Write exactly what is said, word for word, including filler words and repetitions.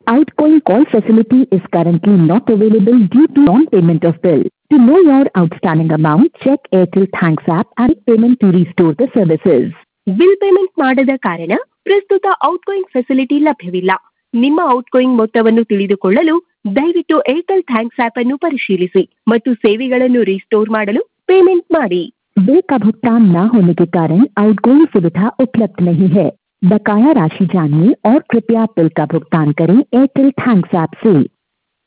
Outgoing call facility is currently not available due to non-payment of bill. To know your outstanding amount, check Airtel Thanks app and payment to restore the services. Bill payment ಮಾಡದ ಕಾರಣ ಪ್ರಸ್ತುತ outgoing facility ಲಭ್ಯವಿಲ್ಲ. ನಿಮ್ಮ outgoing ಮೊತ್ತವನ್ನು ತಿಳಿದುಕೊಳ್ಳಲು ದಯವಿಟ್ಟು Airtel thanks app ಅನ್ನು ಪರಿಶೀಲಿಸಿ ಮತ್ತು ಸೇವೆಗಳನ್ನು ರಿಸ್ಟೋರ್ ಮಾಡಲು ಪೇಮೆಂಟ್ ಮಾಡಿ. बिल का भुगतान न होने के कारण आउटगोइंग सुविधा उपलब्ध नहीं है. बकाया राशि जानिए और कृपया बिल का भुगतान करें एयरटेल थैंक्स ऐप से.